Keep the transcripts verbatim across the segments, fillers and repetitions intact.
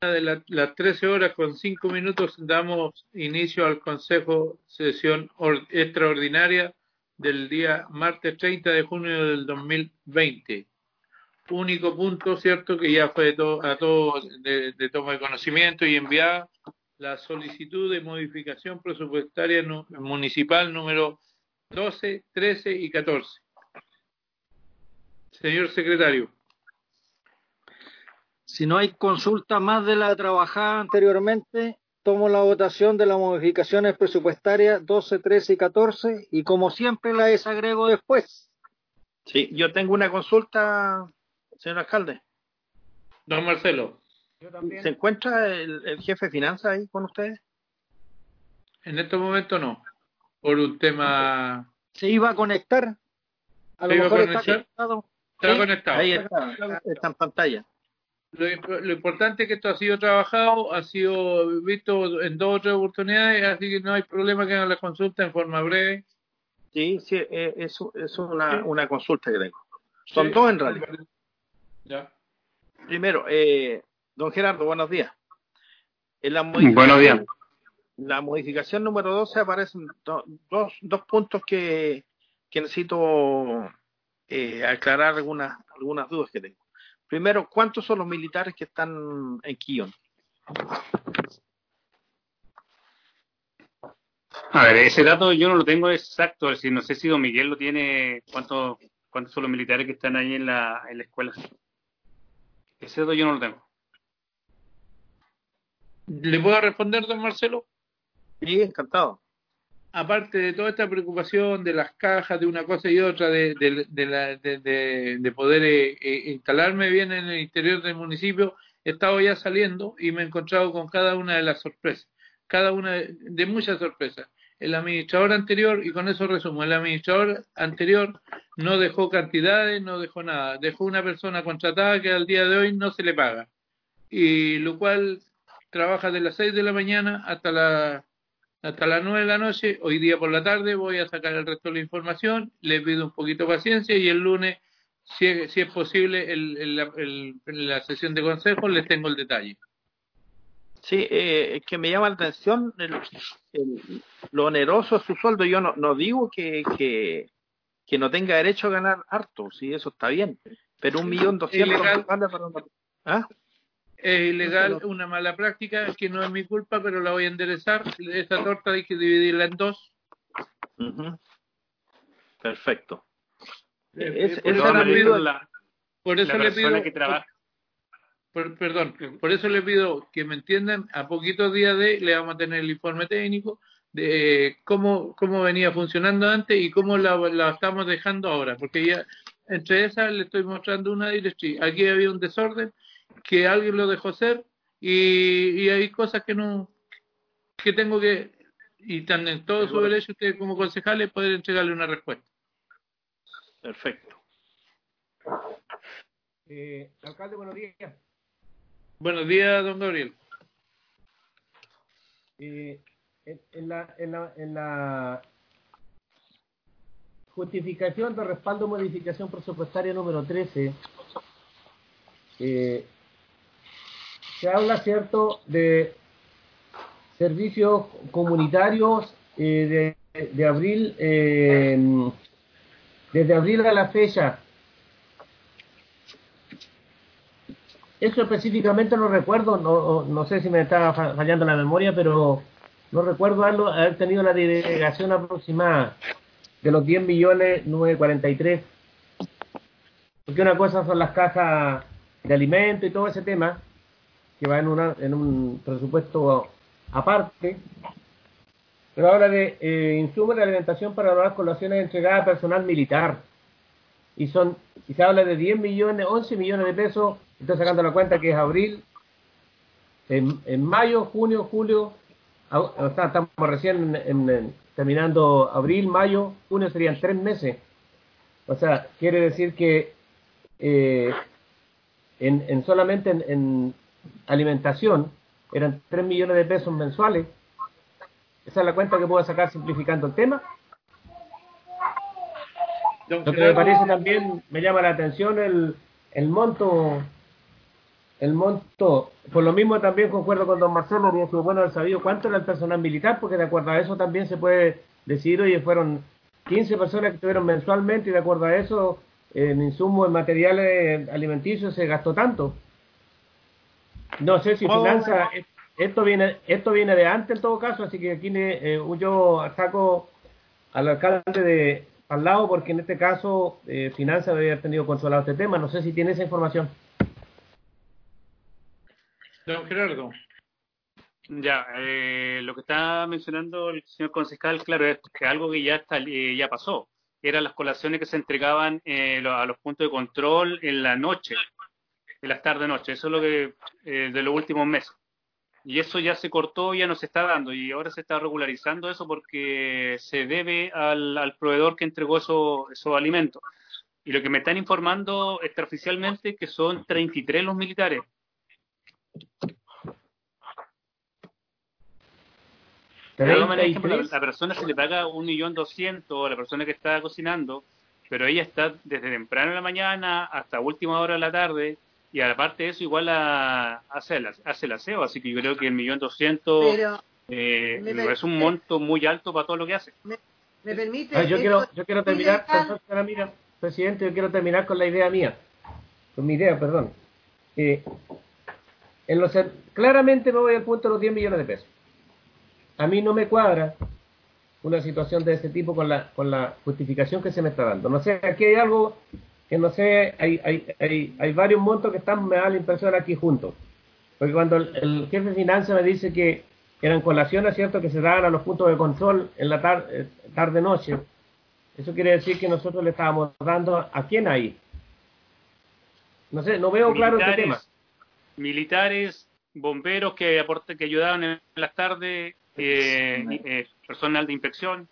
de la- las trece horas con cinco minutos damos inicio al Consejo Sesión or- Extraordinaria del día martes treinta de junio del dos mil veinte. Único punto, cierto, que ya fue de to- a todos de, de toma de conocimiento y enviada la solicitud de modificación presupuestaria nu- municipal número doce, trece y catorce. Señor secretario. Si no hay consulta más de la trabajada anteriormente, tomo la votación de las modificaciones presupuestarias doce, trece y catorce y como siempre la desagrego después. Sí, yo tengo una consulta, señor alcalde. Don Marcelo. ¿Se encuentra el, el jefe de finanzas ahí con ustedes? En este momento no, por un tema... ¿Se iba a conectar? A lo ¿Se iba a mejor está conectar? conectado. Está Sí, conectado. Ahí está, está en pantalla. Lo, lo importante es que esto ha sido trabajado, ha sido visto en dos o tres oportunidades, así que no hay problema que hagan la consulta en forma breve. Sí, sí, eh, es, es una, Sí. una consulta que tengo. Son Sí. dos en realidad. Ya. Primero, eh, don Gerardo, buenos días. En la Buenos días. La modificación número doce aparecen do, dos, dos puntos que, que necesito eh, aclarar algunas, algunas dudas que tengo. Primero, ¿cuántos son los militares que están en Quillón? A ver, ese dato yo no lo tengo exacto, es decir, no sé si don Miguel lo tiene, cuántos cuántos son los militares que están ahí en la, en la escuela. Ese dato yo no lo tengo. ¿Le puedo responder, don Marcelo? Sí, encantado. Aparte de toda esta preocupación de las cajas, de una cosa y otra, de, de, de, la, de, de, de poder eh, eh, instalarme bien en el interior del municipio, he estado ya saliendo y me he encontrado con cada una de las sorpresas, cada una de, de muchas sorpresas. El administrador anterior, y con eso resumo, el administrador anterior no dejó cantidades, no dejó nada, dejó una persona contratada que al día de hoy no se le paga, y lo cual trabaja de las seis de la mañana hasta la hasta las nueve de la noche. Hoy día por la tarde voy a sacar el resto de la información, le pido un poquito de paciencia y el lunes, si es, si es posible, el, el, el, en la sesión de consejo les tengo el detalle. Sí, eh, es que me llama la atención el, el, lo oneroso de su sueldo. Yo no, no digo que, que, que no tenga derecho a ganar harto, si eso está bien, pero un millón doscientos para una... ¿Ah? Es ilegal, una mala práctica que no es mi culpa, pero la voy a enderezar. Esa torta hay que dividirla en dos. Uh-huh. Perfecto. Eh, es, por, es eso le pido, la, por eso la le pido, que trabaja. por, perdón, por eso le pido que me entiendan. A poquitos días de le vamos a tener el informe técnico de cómo, cómo venía funcionando antes y cómo la, la estamos dejando ahora, porque ya entre esas le estoy mostrando una directriz. Aquí había un desorden que alguien lo dejó ser y, y hay cosas que no que tengo que y están en todo su derecho ustedes como concejales poder entregarle una respuesta. Perfecto. Eh, alcalde, buenos días. Buenos días, don Gabriel. Eh, en, en, la, en, la, en la justificación de respaldo modificación presupuestaria número trece, eh, se habla, cierto, de servicios comunitarios eh, de, de abril, eh, desde abril a la fecha. Eso específicamente no recuerdo, no, no sé si me está fallando la memoria, pero no recuerdo haberlo, haber tenido la delegación aproximada de los diez millones novecientos cuarenta y tres. Porque una cosa son las cajas de alimentos y todo ese tema, que va en, una, en un presupuesto aparte, pero habla de eh, insumos de alimentación para las colaciones entregadas a personal militar. Y son y se habla de diez millones, once millones de pesos. Estoy sacando la cuenta que es abril, en, en mayo, junio, julio, o sea, estamos recién en, en, en, terminando abril, mayo, junio, serían tres meses. O sea, quiere decir que eh, en, en solamente en, en alimentación eran tres millones de pesos mensuales. Esa es la cuenta que puedo sacar simplificando el tema. Lo que me parece también, me llama la atención el, el monto el monto, por lo mismo también concuerdo con don Marcelo, habría sido bueno haber sabido cuánto era el personal militar, porque de acuerdo a eso también se puede decir, oye, fueron quince personas que estuvieron mensualmente y de acuerdo a eso, en insumos, en materiales alimenticios se gastó tanto. No sé si Oh. finanza, esto viene esto viene de antes en todo caso, así que aquí eh, yo saco al alcalde de al lado, porque en este caso eh, finanza debe haber tenido controlado este tema. No sé si tiene esa información. Don Gerardo. Ya, eh, lo que está mencionando el señor concejal, claro, es que algo que ya está, eh, ya pasó. Eran las colaciones que se entregaban eh, lo- a los puntos de control en la noche, en las tarde-noche. Eso es lo que eh, de los últimos meses. Y eso ya se cortó, ya no se está dando. Y ahora se está regularizando eso porque se debe al, al proveedor que entregó eso- esos alimentos. Y lo que me están informando extraoficialmente es que son treinta y tres los militares. De todas maneras, por ejemplo, la, la persona se le paga un millón doscientos a la persona que está cocinando, pero ella está desde temprano en la mañana hasta última hora de la tarde, y aparte de eso igual a, hace, el, hace el aseo, así que yo creo que el millón doscientos eh, me no es un permite- monto muy alto para todo lo que hace. Me, me permite. Ah, yo esto quiero es yo quiero terminar, ilegal. perdón, señora Mira, presidente, yo quiero terminar con la idea mía, con mi idea, perdón. Eh, en los, claramente me voy al punto de los diez millones de pesos. A mí no me cuadra una situación de este tipo con la con la justificación que se me está dando. No sé, aquí hay algo que no sé, hay hay hay, hay varios montos que están, me da la impresión, aquí juntos. Porque cuando el, el jefe de finanzas me dice que eran colaciones, ¿cierto?, que se daban a los puntos de control en la tarde, tarde-noche, eso quiere decir que nosotros le estábamos dando a quién ahí. No sé, no veo claro este tema. Militares, bomberos que aporte, que ayudaban en las tardes, eh, eh, personal de inspección.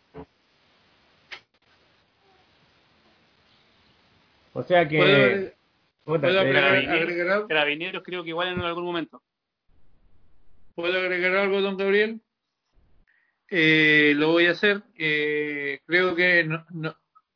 O sea que... ¿Puedo, puta, ¿puedo eh, agregar, Carabineros, agregar algo? carabineros creo que igual en algún momento. ¿Puedo agregar algo, don Gabriel? Eh, lo voy a hacer. Eh, creo que no, no.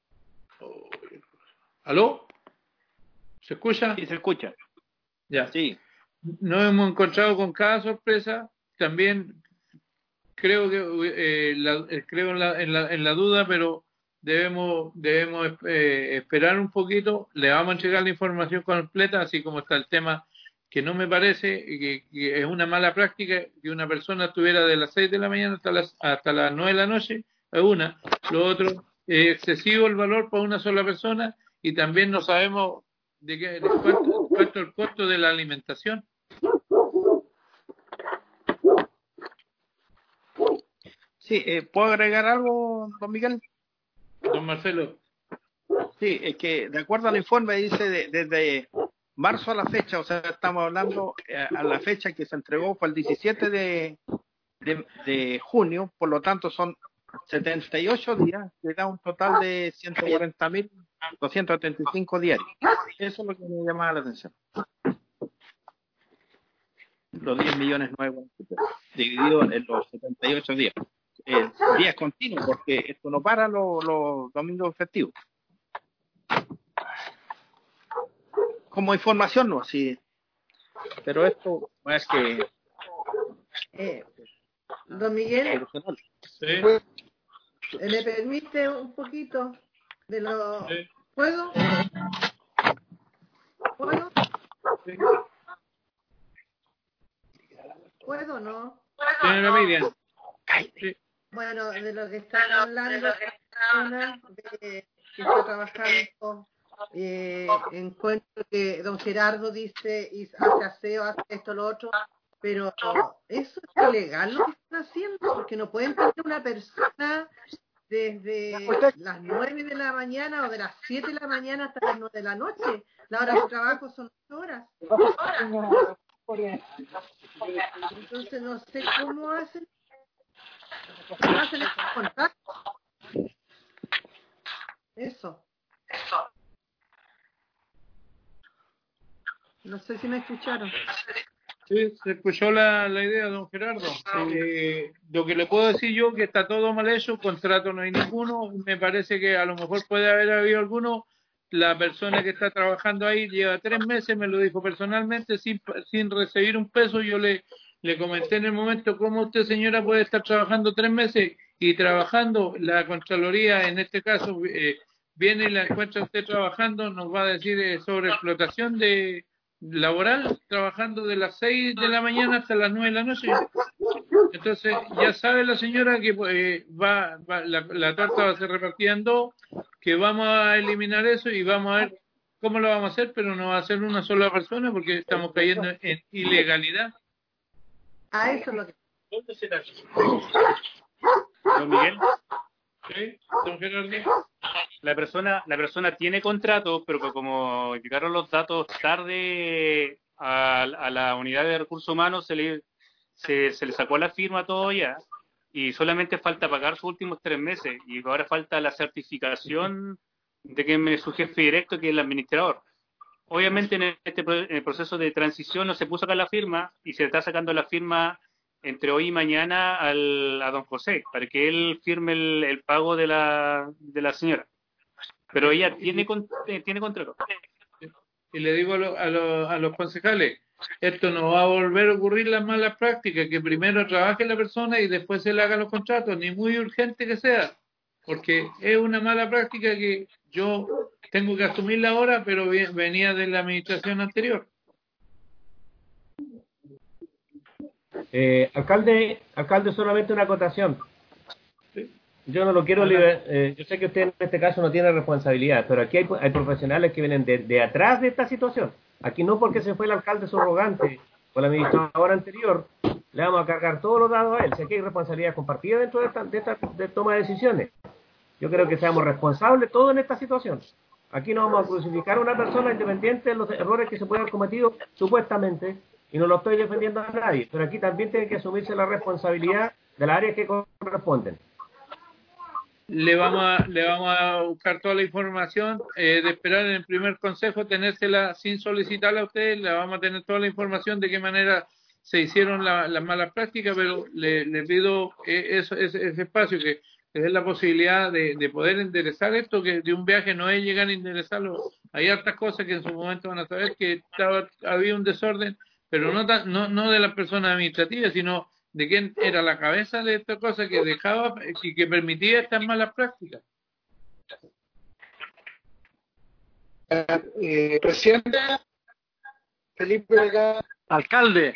¿Aló? ¿Se escucha? Sí, se escucha. Ya. Sí. Nos hemos encontrado con cada sorpresa. También creo que eh, la, eh, creo en la, en, la, en la duda, pero debemos debemos eh, esperar un poquito. Le vamos a entregar la información completa, así como está el tema, que no me parece que, que es una mala práctica que una persona estuviera de las seis de la mañana hasta las hasta las nueve de la noche. Es una. Lo otro, es excesivo el valor para una sola persona, y también no sabemos de qué de cuánto, cuánto es el costo de la alimentación. Sí, eh, ¿puedo agregar algo, don Miguel? Don Marcelo. Sí, es que de acuerdo al informe dice de- desde marzo a la fecha, o sea, estamos hablando eh, a la fecha que se entregó fue el diecisiete de, de, de junio, por lo tanto son setenta y ocho días, que da un total de ciento cuarenta mil doscientos setenta y cinco diarios. Eso es lo que me llama la atención. Los diez millones nuevos divididos en los setenta y ocho días. Eh, días continuos, porque esto no para los, los domingos festivos. Como información, no así. Pero esto es que Eh, don Miguel, Sí, eh, ¿me permite un poquito de lo... sí. ¿Puedo? ¿Puedo? ¿Puedo o no? Señora Miriam. Sí. Bueno, de lo que están hablando, una de que está trabajando, eh, encuentro que don Gerardo dice y hace aseo, hace esto, lo otro, pero eso es ilegal lo que están haciendo, porque no pueden tener una persona desde las nueve de la mañana o de las siete de la mañana hasta las nueve de la noche. La hora de trabajo son ocho horas. Entonces no sé cómo hacen. ¿Cómo hacen estos contactos? Eso. No sé si me escucharon. Sí, se escuchó la, la idea, don Gerardo. Eh, lo que le puedo decir yo, que está todo mal hecho, contrato no hay ninguno. Me parece que a lo mejor puede haber habido alguno la persona que está trabajando ahí lleva tres meses, me lo dijo personalmente, sin, sin recibir un peso. Yo le, le comenté en el momento cómo usted, señora, puede estar trabajando tres meses y trabajando. La Contraloría, en este caso, eh, viene y la encuentra usted trabajando, nos va a decir eh, sobre explotación de laboral, trabajando de las seis de la mañana hasta las nueve de la noche. Entonces, ya sabe la señora que eh, va, va la, la torta va a ser repartida en dos, que vamos a eliminar eso y vamos a ver cómo lo vamos a hacer, pero no va a ser una sola persona porque estamos cayendo en ilegalidad. A eso es lo que... Don Miguel, ¿Sí? Don Gerardo. la persona, la persona tiene contrato, pero que como llegaron los datos tarde a, a la unidad de recursos humanos, se le, se, se le sacó la firma todo ya, y solamente falta pagar sus últimos tres meses, y ahora falta la certificación de que me su jefe directo, que es el administrador. Obviamente en este pro- en el proceso de transición no se puso acá la firma, y se está sacando la firma entre hoy y mañana al, a don José, para que él firme el, el pago de la, de la señora. Pero ella tiene, con- eh, tiene contrato. Y le digo a, lo- a, lo- a los concejales, esto no va a volver a ocurrir las malas prácticas, que primero trabaje la persona y después se le hagan los contratos, ni muy urgente que sea, porque es una mala práctica que yo tengo que asumirla ahora, pero vi- venía de la administración anterior. Eh, alcalde, alcalde, solamente una acotación. Yo no lo quiero liber- eh, yo sé que usted en este caso no tiene responsabilidad, pero aquí hay, hay profesionales que vienen de, de atrás de esta situación. Aquí no porque se fue el alcalde subrogante o el administrador anterior, le vamos a cargar todos los dados a él. Si aquí hay responsabilidad compartida dentro de esta, de esta de toma de decisiones. Yo creo que seamos responsables todos en esta situación. Aquí no vamos a crucificar a una persona independiente de los errores que se pueden haber cometido supuestamente, y no lo estoy defendiendo a nadie, pero aquí también tiene que asumirse la responsabilidad de las áreas que corresponden. Le vamos a, le vamos a buscar toda la información, eh, de esperar en el primer consejo, tenérsela sin solicitarla a ustedes, le vamos a tener toda la información de qué manera se hicieron la- las malas prácticas, pero le, le pido eh, eso, ese, ese espacio, que les dé la posibilidad de, de poder enderezar esto, que de un viaje no es llegar a enderezarlo. Hay hartas cosas que en su momento van a saber que estaba, había un desorden, pero no, tan, no, no de las personas administrativas, sino de quién era la cabeza de esta cosa que dejaba y que permitía estas malas prácticas. Eh, presidente Felipe acá, Alcalde,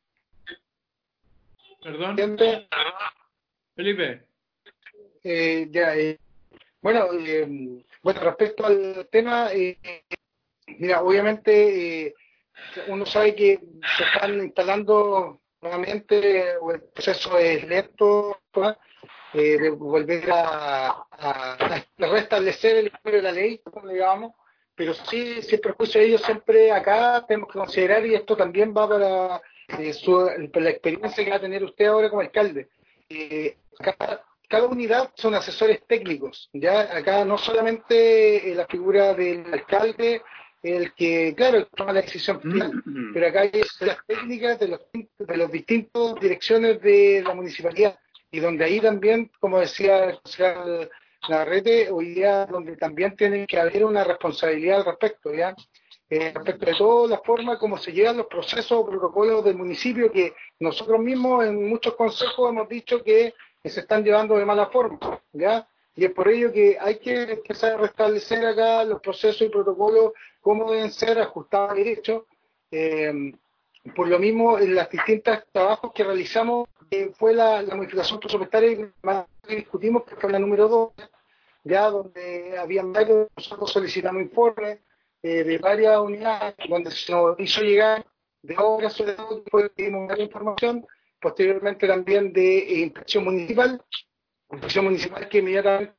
Perdón, presidente, Felipe. eh, ya, eh, bueno, eh, bueno, respecto al tema, eh, mira, obviamente eh, uno sabe que se están instalando nuevamente, o el proceso es lento, ¿no? eh, de volver a, a, a restablecer el equilibrio de la ley, como digamos, pero sí, sin perjuicio de ello, siempre acá tenemos que considerar, y esto también va para, eh, su, para la experiencia que va a tener usted ahora como alcalde. Eh, cada, cada unidad son asesores técnicos, ya acá no solamente eh, la figura del alcalde, el que, claro, el que toma la decisión final, pero acá hay las técnicas de los, de los distintos direcciones de la municipalidad, y donde ahí también, como decía el concejal Navarrete, hoy día donde también tiene que haber una responsabilidad al respecto, ¿ya? Eh, respecto de toda la forma como se llevan los procesos o protocolos del municipio, que nosotros mismos en muchos consejos hemos dicho que, que se están llevando de mala forma, ¿ya? Y es por ello que hay que empezar a restablecer acá los procesos y protocolos, cómo deben ser ajustados a derecho. Eh, por lo mismo, en las distintas trabajos que realizamos, eh, fue la, la modificación presupuestaria que más discutimos, que fue la número dos, ya donde habían varios, nosotros solicitamos informes eh, de varias unidades, donde se nos hizo llegar de obras, sobre todo, después pedimos varias información, posteriormente también de eh, inspección municipal, inspección municipal que inmediatamente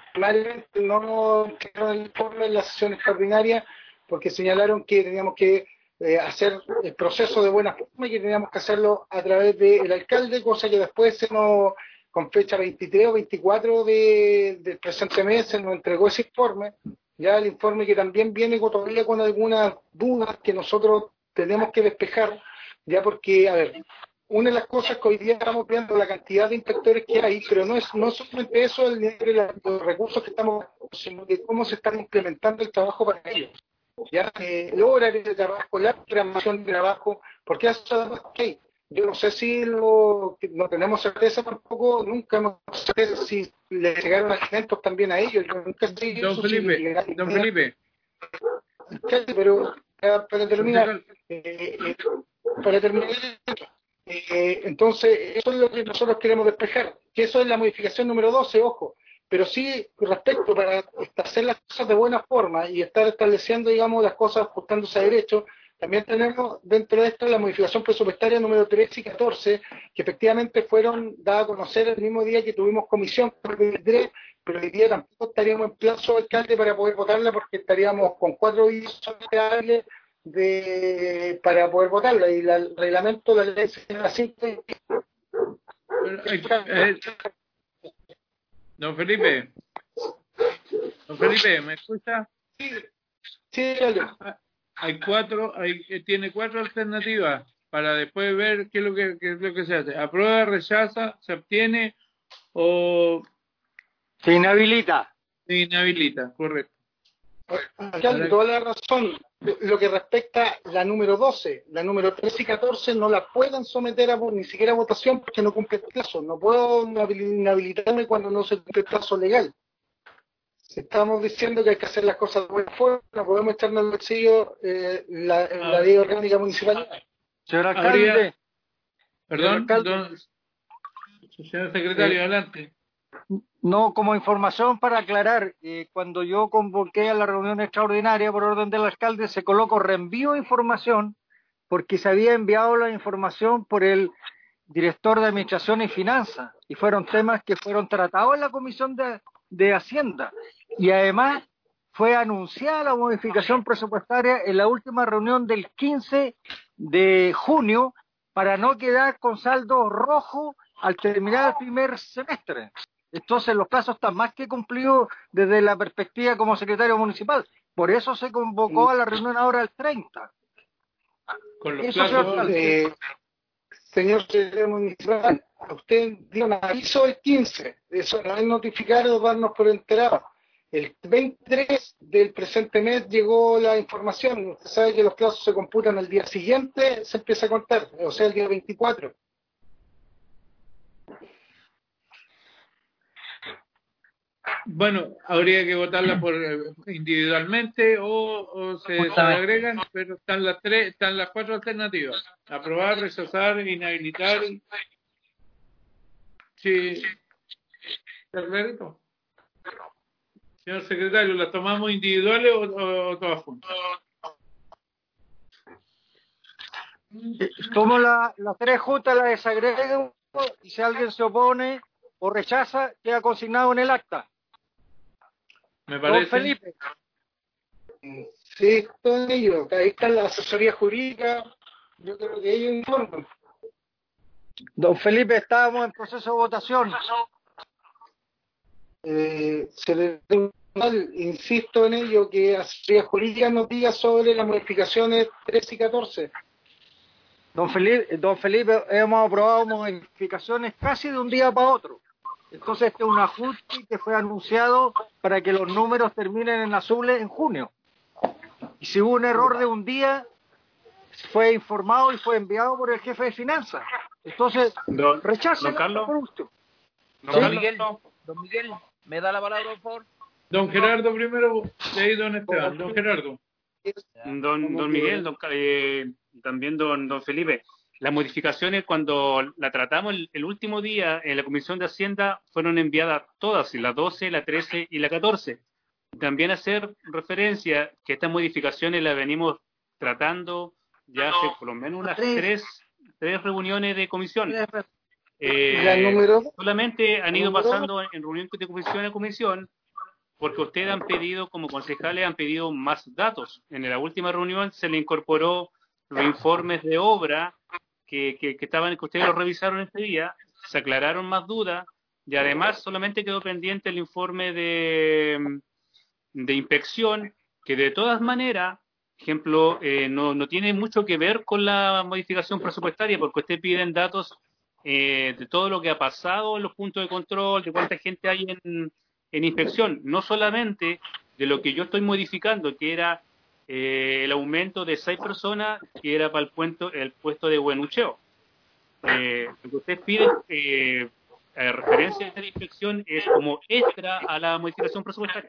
no quedó el informe en la sesión extraordinaria, porque señalaron que teníamos que eh, hacer el proceso de buena forma y que teníamos que hacerlo a través del alcalde, cosa que después se nos, con fecha veintitrés o veinticuatro de, del presente mes, se nos entregó ese informe, ya el informe que también viene todavía con algunas dudas que nosotros tenemos que despejar, ya porque, a ver, una de las cosas que hoy día estamos viendo, la cantidad de inspectores que hay, pero no es no solamente eso, el nivel de la- los recursos que estamos, sino de cómo se están implementando el trabajo para ellos. Ya eh, el horario de trabajo, la programación de trabajo, porque eso además que hay. Yo no sé si lo, que no tenemos certeza tampoco, nunca hemos certeza si le llegaron alimentos también a ellos. Yo nunca sé Don eso, si Felipe, llegaron- don Felipe, pero para, para terminar, concejal, eh, eh, para terminar, eh, entonces eso es lo que nosotros queremos despejar, que eso es la modificación número doce, ojo, pero sí respecto para hacer las cosas de buena forma y estar estableciendo, digamos, las cosas ajustándose a derecho. También tenemos dentro de esto la modificación presupuestaria número trece y catorce, que efectivamente fueron dadas a conocer el mismo día que tuvimos comisión con el veintitrés, pero hoy día tampoco estaríamos en plazo, alcalde, para poder votarla, porque estaríamos con cuatro días hábiles de para poder votarla, y la, el reglamento, la ley señala cinco. pero hay- eh, don Felipe, don Felipe, ¿me escucha? Sí, sí, dale. Ah, Hay cuatro, hay, eh, tiene cuatro alternativas para después ver qué es lo que, qué es lo que se hace. Aprueba, rechaza, se abstiene o Se inhabilita. se inhabilita, correcto. Alcalde, toda la razón. Lo que respecta a la número doce, la número trece y catorce no la pueden someter a ni siquiera a votación porque no cumple el plazo. No puedo inhabilitarme cuando no se cumple el plazo legal. Estamos diciendo que hay que hacer las cosas de buena forma, no podemos echarnos al bolsillo eh, la, la ley orgánica municipal. Señor Habría, alcalde, perdón, alcalde, don, señor secretario, eh, adelante. no, como información para aclarar, eh, cuando yo convoqué a la reunión extraordinaria por orden del alcalde, se colocó reenvío de información porque se había enviado la información por el director de Administración y Finanzas y fueron temas que fueron tratados en la Comisión de, de Hacienda y además fue anunciada la modificación presupuestaria en la última reunión del quince de junio para no quedar con saldo rojo al terminar el primer semestre. Entonces los plazos están más que cumplidos desde la perspectiva como secretario municipal. Por eso se convocó a la reunión ahora el treinta. Con los Eso, señor plazos, alcalde. Eh, señor secretario municipal, a usted dio un aviso el quince, eso no es notificar o darnos por enterado. El veintitrés del presente mes llegó la información. Usted sabe que los plazos se computan el día siguiente, se empieza a contar, o sea, el día veinticuatro. bueno, habría que votarla por eh, individualmente o, o se, se agregan, pero están las tres, están las cuatro alternativas: aprobar, rechazar, inhabilitar. Sí, ¿está clarito? Señor secretario, ¿las tomamos individuales o, o, o todas juntas? Eh, Tomo la, las tres juntas, las desagrego y si alguien se opone o rechaza, queda consignado en el acta. Me Don parece. Felipe, Sí, todo ello. Ahí está la asesoría jurídica. Yo creo que ellos informan. don Felipe, estábamos en proceso de votación. Eh, se le insisto en ello, que asesoría jurídica nos diga sobre las modificaciones trece y catorce. Don Felipe, don Felipe, hemos aprobado modificaciones casi de un día para otro. Entonces este es un ajuste que fue anunciado para que los números terminen en azules en junio. Y si hubo un error de un día, fue informado y fue enviado por el jefe de finanzas. Entonces, Don, rechacen don Carlos, por último. don Sí. Carlos, Miguel, don Miguel, ¿me da la palabra, por favor? Don Gerardo primero, de ahí don Esteban. Don Gerardo. don, don Miguel, don, eh, también don, don Felipe. Las modificaciones, cuando la tratamos el, el último día en la Comisión de Hacienda, fueron enviadas todas, la doce, la trece y la catorce. También hacer referencia que estas modificaciones las venimos tratando ya hace por lo menos unas tres, tres reuniones de comisión. Eh, La número solamente han ido número- pasando en reunión de comisión a comisión porque ustedes han pedido, como concejales, han pedido más datos. En la última reunión se le incorporó los informes de obra que, que, que estaban, que ustedes los revisaron este día, se aclararon más dudas y además solamente quedó pendiente el informe de, de inspección, que de todas maneras ejemplo, eh, no, no tiene mucho que ver con la modificación presupuestaria, porque ustedes piden datos eh, de todo lo que ha pasado en los puntos de control, de cuánta gente hay en, en inspección, no solamente de lo que yo estoy modificando, que era eh, el aumento de seis personas, que era para el puesto, el puesto de Buenucheo. Eh, lo que ustedes piden, eh, a referencia de inspección, es como extra a la modificación presupuestaria.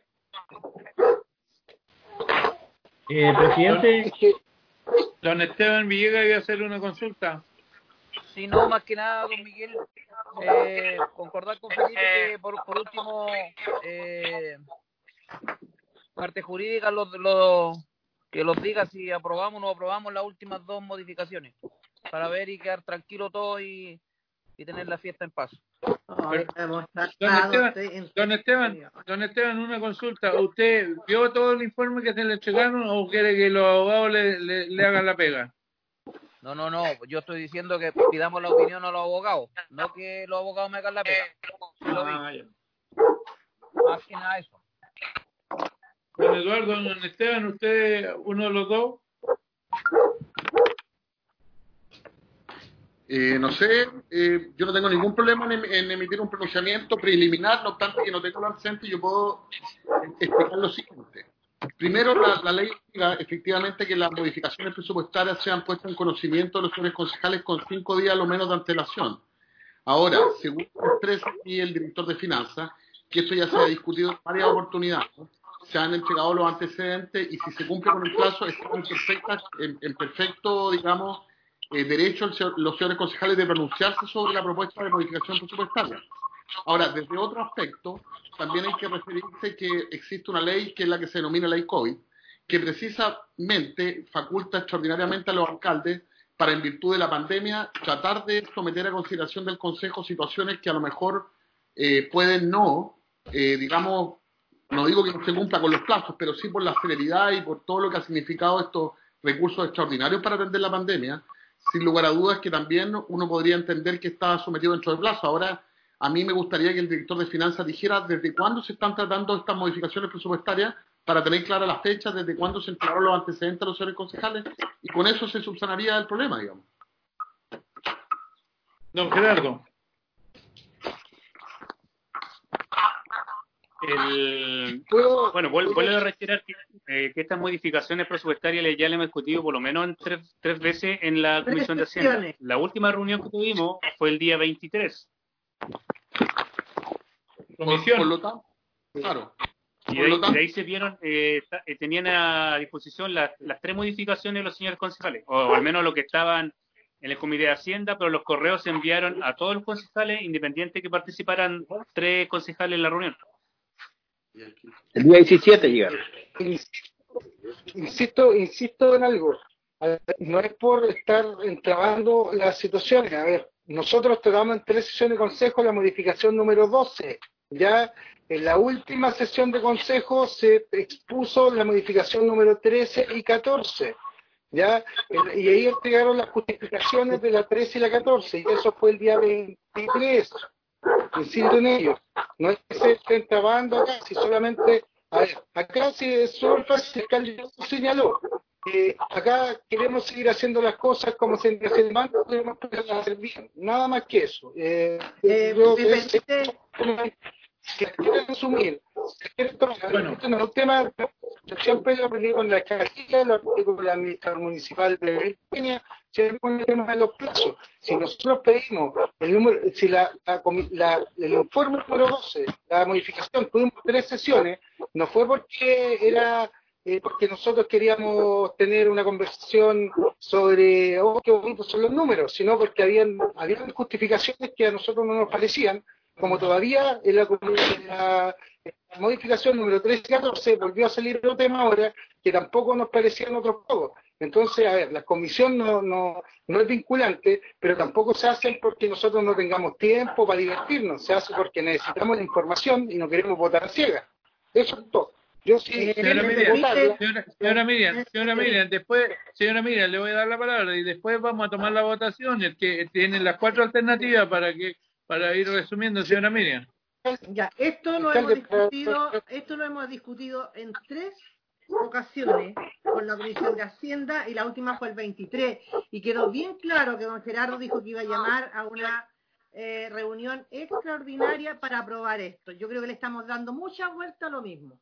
Eh, presidente, Don Esteban Villegas iba a hacer una consulta. Si no, más que nada, don Miguel, eh, concordar con Felipe que por, por último, eh, parte jurídica lo, lo, que los diga si aprobamos o no aprobamos las últimas dos modificaciones, para ver y quedar tranquilo todo y, y tener la fiesta en paz. Ay, hemos Don tratado Esteban, de- don Esteban, don Esteban, una consulta. ¿Usted vio todo el informe que se le entregaron o quiere que los abogados le, le, le hagan la pega? No, no, no, yo estoy diciendo que pidamos la opinión a los abogados, no que los abogados me hagan la pega. Sí lo vi. Ah, ya. Más que nada eso. Don Eduardo, don Esteban, ¿usted uno de los dos? Eh, no sé, eh, yo no tengo ningún problema en, em- en emitir un pronunciamiento preliminar, no obstante que no tengo el antecedente, yo puedo explicar lo siguiente. Primero, la, la ley diga efectivamente que las modificaciones presupuestarias sean puestas en conocimiento de los señores concejales con cinco días lo menos de antelación. Ahora, según expresa aquí el director de finanzas, que esto ya se ha discutido en varias oportunidades, ¿no? Se han entregado los antecedentes y si se cumple con el plazo, están en, perfecta, en, en perfecto, digamos, eh, derecho el señor- los señores concejales de pronunciarse sobre la propuesta de modificación presupuestaria. Ahora, desde otro aspecto, también hay que referirse que existe una ley, que es la que se denomina Ley COVID, que precisamente faculta extraordinariamente a los alcaldes para, en virtud de la pandemia, tratar de someter a consideración del Consejo situaciones que a lo mejor eh, pueden no, eh, digamos, no digo que no se cumpla con los plazos, pero sí por la celeridad y por todo lo que ha significado estos recursos extraordinarios para atender la pandemia, sin lugar a dudas que también uno podría entender que está sometido dentro del plazo. Ahora, a mí me gustaría que el director de finanzas dijera desde cuándo se están tratando estas modificaciones presupuestarias para tener claras las fechas, desde cuándo se entregaron los antecedentes a los señores concejales, y con eso se subsanaría el problema, digamos. Don Gerardo. El, ¿Puedo- bueno, vuel- vuelvo a reiterar que, eh, que estas modificaciones presupuestarias le- ya le hemos discutido por lo menos en tres, tres veces en la Tres Comisión de Hacienda. sesiones. La última reunión que tuvimos fue el día veintitrés. Por, Comisión. por lo tanto, claro. Y Por de, lo ahí, tanto- de ahí se vieron, eh, ta- eh, tenían a disposición las, las tres modificaciones de los señores concejales, o al menos lo que estaban en el Comité de Hacienda, pero los correos se enviaron a todos los concejales, independiente que participaran tres concejales en la reunión. El día diecisiete llegaron. Insisto, insisto en algo. A ver, no es por estar entrabando las situaciones. A ver, nosotros tratamos en tres sesiones de consejo la modificación número doce. Ya en la última sesión de consejo se expuso la modificación número trece y catorce. Ya, El- y ahí entregaron las justificaciones de la trece y la catorce, y eso fue el día veintitrés. Insisto en ello. No es que se estén trabando acá, si solamente, a ver, acá sí es súper fácil, el alcalde lo señaló. Eh, acá queremos seguir haciendo las cosas como se hace el banco, queremos hacer bien, nada más que eso. Eh, Eh, creo ¿me que es- permite? si quieren resumir, si quieren tomar, Bueno. esto no es un tema, yo siempre lo aprendí con la alcaldía, lo aprendí con la administración municipal de Peña, siempre con el tema de los plazos. Si nosotros pedimos el número, si la, la, comi- la- el informe número doce, la modificación, tuvimos tres sesiones, no fue porque era eh, porque nosotros queríamos tener una conversación sobre, oh, qué bonitos son los números, sino porque habían, habían justificaciones que a nosotros no nos parecían, como todavía en la, en la, en la modificación número trece y catorce volvió a salir otro tema ahora que tampoco nos parecían otros pocos. Entonces, a ver, la comisión no, no, no es vinculante, pero tampoco se hace porque nosotros no tengamos tiempo para divertirnos, se hace porque necesitamos la información y no queremos votar a ciegas. Eso es todo. Yo sí, Eh, Señora ¿me Miriam, permite? señora, señora Miriam, señora Miriam, después, señora Miriam, le voy a dar la palabra y después vamos a tomar la votación, el que tiene las cuatro alternativas para que para ir resumiendo, señora Miriam. Ya, esto lo hemos Alcalde, discutido, esto lo hemos discutido en tres ocasiones con la Comisión de Hacienda y la última fue el veintitrés. Y quedó bien claro que don Gerardo dijo que iba a llamar a una eh, reunión extraordinaria para aprobar esto. Yo creo que le estamos dando mucha vuelta a lo mismo.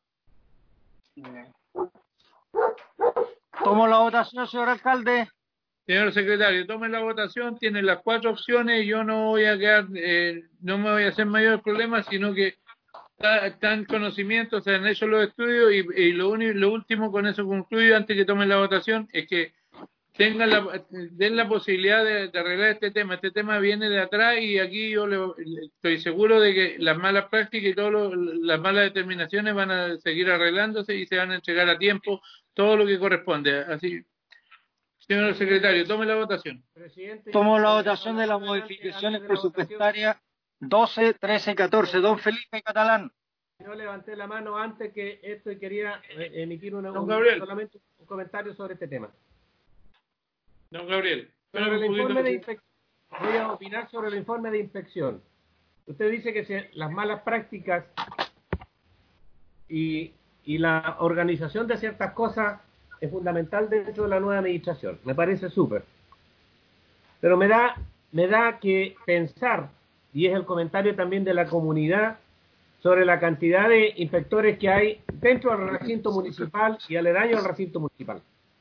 Tomo la votación, señor alcalde. Señor secretario, tome la votación, tiene las cuatro opciones, yo no voy a quedar, eh, no me voy a hacer mayor problema, sino que están conocimientos, se han hecho los estudios y, y lo, único, lo último con eso concluyo antes que tomen la votación es que tengan la, den la posibilidad de, de arreglar este tema. Este tema viene de atrás y aquí yo le, estoy seguro de que las malas prácticas y todas las malas determinaciones van a seguir arreglándose y se van a entregar a tiempo todo lo que corresponde. Así. Señor secretario, tome la votación. Presidente, Tomo la votación de las modificaciones presupuestarias doce, trece, catorce. Don Felipe Catalán. Yo levanté la mano antes que esto y quería emitir una, Don un, Gabriel. solamente un comentario sobre este tema. Don Gabriel. Sobre el informe de inspección, voy a opinar sobre el informe de inspección. Usted dice que se, las malas prácticas y, y la organización de ciertas cosas es fundamental dentro de la nueva administración. Me parece súper. Pero me da, me da que pensar, y es el comentario también de la comunidad, sobre la cantidad de inspectores que hay dentro del recinto municipal y aledaño al recinto municipal.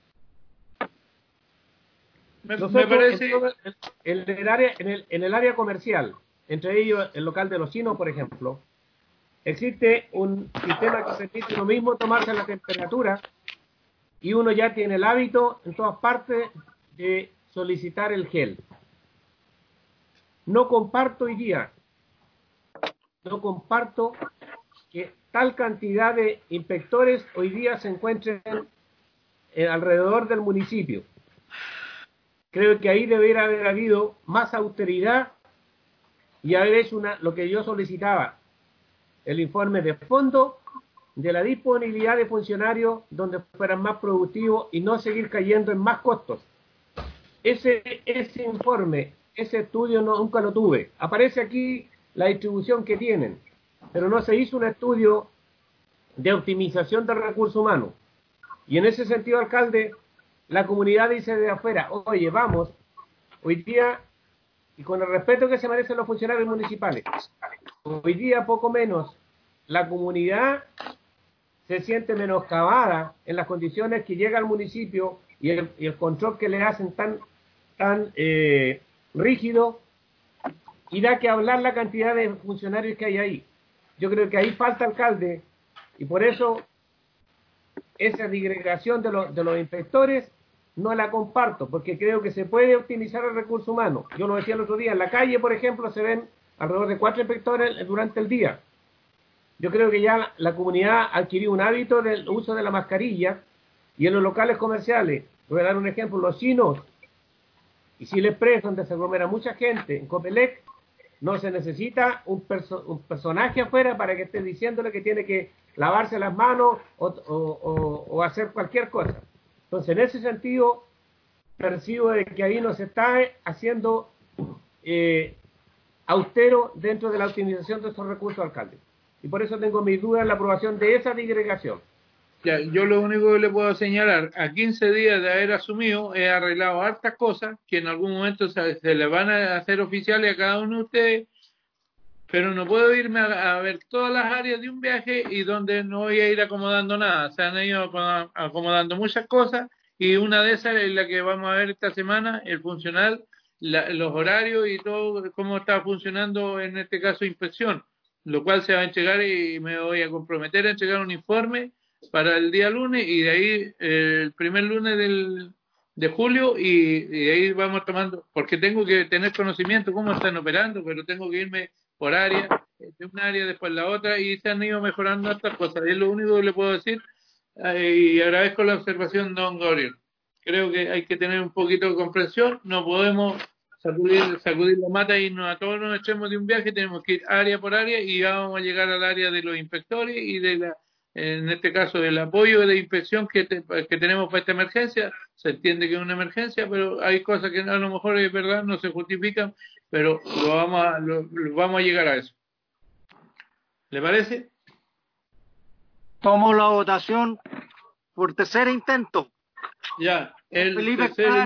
Me, Nosotros, me parece... en, en, el área, en, el, en el área comercial, entre ellos el local de los chinos, por ejemplo, existe un sistema que permite lo mismo tomarse la temperatura y uno ya tiene el hábito en todas partes de solicitar el gel. No comparto hoy día, no comparto que tal cantidad de inspectores hoy día se encuentren eh, alrededor del municipio. Creo que ahí debería haber habido más austeridad y haber hecho una, lo que yo solicitaba, el informe de fondo de la disponibilidad de funcionarios donde fueran más productivos y no seguir cayendo en más costos. Ese, ese informe, ese estudio no, nunca lo tuve. Aparece aquí la distribución que tienen, pero no se hizo un estudio de optimización del recurso humano. Y en ese sentido, alcalde, la comunidad dice de afuera, oye, vamos, hoy día, y con el respeto que se merecen los funcionarios municipales, hoy día poco menos, la comunidad se siente menoscabada en las condiciones que llega al municipio y el, y el control que le hacen tan, tan eh, rígido, y da que hablar la cantidad de funcionarios que hay ahí. Yo creo que ahí falta alcalde, y por eso esa disgregación de, lo, de los inspectores no la comparto, porque creo que se puede optimizar el recurso humano. Yo lo decía el otro día, en la calle, por ejemplo, se ven alrededor de cuatro inspectores durante el día. Yo creo que ya la, la comunidad adquirió un hábito del uso de la mascarilla, y en los locales comerciales, voy a dar un ejemplo, los chinos y Chile Express, donde se aglomera mucha gente, en Copelec, no se necesita un, perso un personaje afuera para que esté diciéndole que tiene que lavarse las manos o, o, o, o hacer cualquier cosa. Entonces, en ese sentido, percibo de que ahí no se está haciendo eh, austero dentro de la optimización de estos recursos, alcalde. Y por eso tengo mis dudas en la aprobación de esa disgregación. Ya, yo lo único que le puedo señalar, a quince días de haber asumido, he arreglado hartas cosas que en algún momento se, se le van a hacer oficiales a cada uno de ustedes, pero no puedo irme a, a ver todas las áreas de un viaje y donde no voy a ir acomodando nada. Se han ido acomodando muchas cosas y una de esas es la que vamos a ver esta semana, el funcional, la, los horarios y todo, cómo está funcionando en este caso inspección, lo cual se va a entregar y me voy a comprometer a entregar un informe para el día lunes y de ahí eh, el primer lunes del, de julio y, y de ahí vamos tomando, porque tengo que tener conocimiento cómo están operando, pero tengo que irme por área, de un área después la otra y se han ido mejorando estas cosas. Es lo único que le puedo decir eh, y agradezco la observación, don Gabriel. Creo que hay que tener un poquito de comprensión, no podemos sacudir, sacudir la mata y irnos a todos nos echemos de un viaje, tenemos que ir área por área y ya vamos a llegar al área de los inspectores y de la en este caso del apoyo de inspección que, te, que tenemos para esta emergencia. Se entiende que es una emergencia, pero hay cosas que a lo mejor es verdad, no se justifican, pero lo vamos a, lo, lo vamos a llegar a eso. ¿Le parece? Tomo la votación. por tercer intento. Ya, el Felipe tercer... Clan.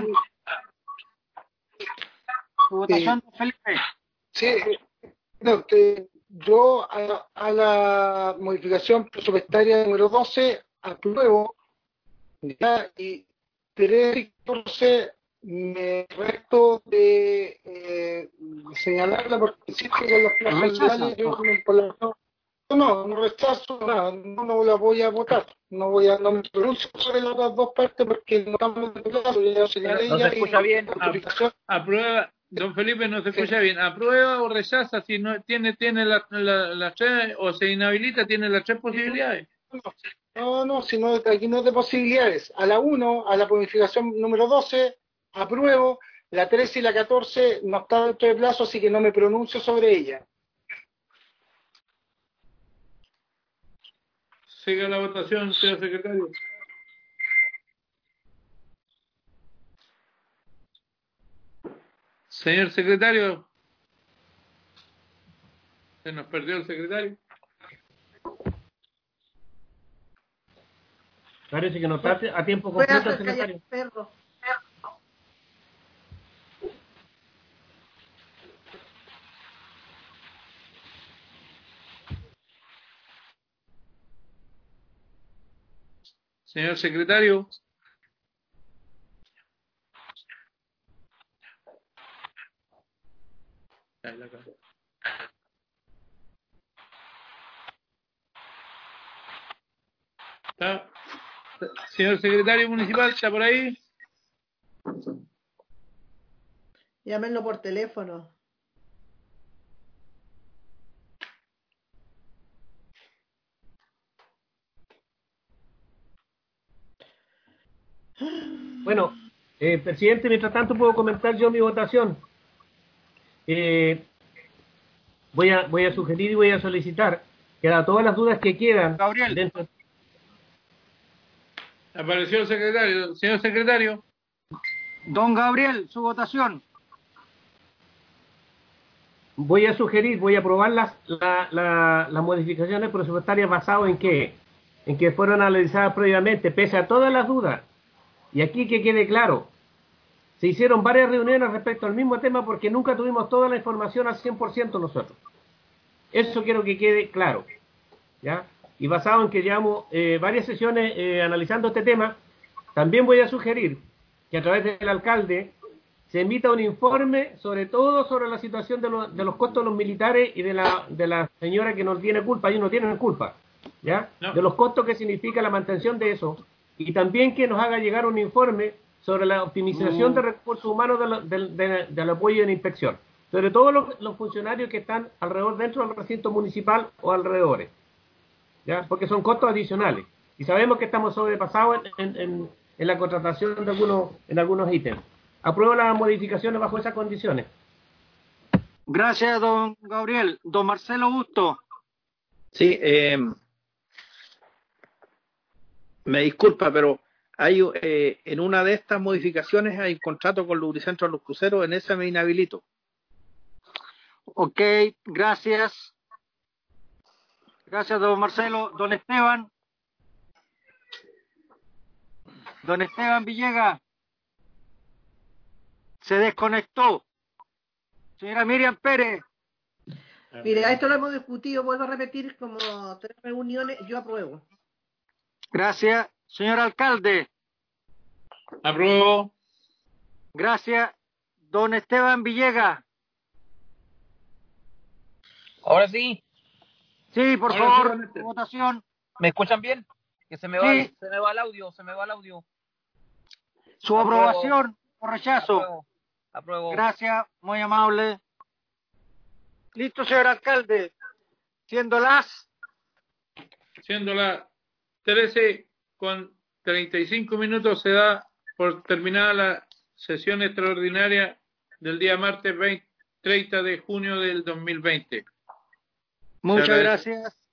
Su votación, Eh, Felipe. Sí, eh, no, que yo a, a la modificación presupuestaria número doce apruebo, ya, y trece y catorce me resto de eh, señalarla porque insisto que los plazos Rechaza. legales yo no, por la- no, no, no rechazo nada, no, no la voy a votar, no voy a, no me pronuncio sobre las otras dos partes porque no estamos de plazo, ya señalé No se ya escucha y bien. la modificación. Aprueba, don Felipe, no se Sí. escucha bien. ¿Aprueba o rechaza? Si no tiene tiene las la, las tres, o se inhabilita, tiene las tres posibilidades. No, no, si no, aquí no es de posibilidades. A la uno, a la modificación número doce, apruebo. La trece y la catorce no está dentro de plazo, así que no me pronuncio sobre ella. Siga la votación, señor secretario. Señor secretario. Se nos perdió el secretario. Parece que no está a tiempo Voy a completo el hacer callar secretario. perro. Señor secretario. Ahí la acabo. ¿Está? Señor secretario municipal, ¿está por ahí? Llámenlo por teléfono. Bueno, eh, presidente, mientras tanto puedo comentar yo mi votación. Eh, voy a voy a sugerir y voy a solicitar que a todas las dudas que quedan Gabriel. dentro. Apareció el secretario. Señor secretario. Don Gabriel, su votación. Voy a sugerir, voy a aprobar las, la, la, las modificaciones presupuestarias basadas en que, en que fueron analizadas previamente, pese a todas las dudas. Y aquí que quede claro, se hicieron varias reuniones respecto al mismo tema porque nunca tuvimos toda la información al cien por ciento nosotros. Eso quiero que quede claro, ¿ya? Y basado en que llevamos eh, varias sesiones eh, analizando este tema, también voy a sugerir que a través del alcalde se emita un informe, sobre todo sobre la situación de, lo, de los costos de los militares y de la, de la señora que no tiene culpa, ellos no tienen culpa, ¿ya? No. De los costos que significa la mantención de eso, y también que nos haga llegar un informe sobre la optimización Mm. de recursos humanos de lo- de- de- del apoyo en inspección, sobre todo los, los funcionarios que están alrededor dentro del recinto municipal o alrededores, ¿ya? Porque son costos adicionales, y sabemos que estamos sobrepasados en, en, en, en la contratación de algunos, en algunos ítems. Apruebo las modificaciones bajo esas condiciones. Gracias, don Gabriel. Don Marcelo Busto. Sí, eh, me disculpa, pero hay eh, en una de estas modificaciones hay un contrato con Lubricentro a los Cruceros, en ese me inhabilito. Ok, gracias. Gracias, don Marcelo. Don Esteban. Don Esteban Villegas. Se desconectó. Señora Miriam Pérez. Mire, esto lo hemos discutido, vuelvo a repetir, como tres reuniones, yo apruebo. Gracias. Señor alcalde. Apruebo. Gracias. Don Esteban Villegas. Ahora sí, Sí, por Ahora sí, favor, don Esteban. votación. ¿me escuchan bien? Que se me va, Sí. se me va el audio, se me va el audio. Su Apruebo. aprobación o rechazo. Apruebo. Apruebo. Gracias, muy amable. Listo, señor alcalde. Siendo las Siendo las trece con treinta y cinco minutos, se da por terminada la sesión extraordinaria del día martes veinte, treinta de junio del dos mil veinte. muchas agradece. gracias.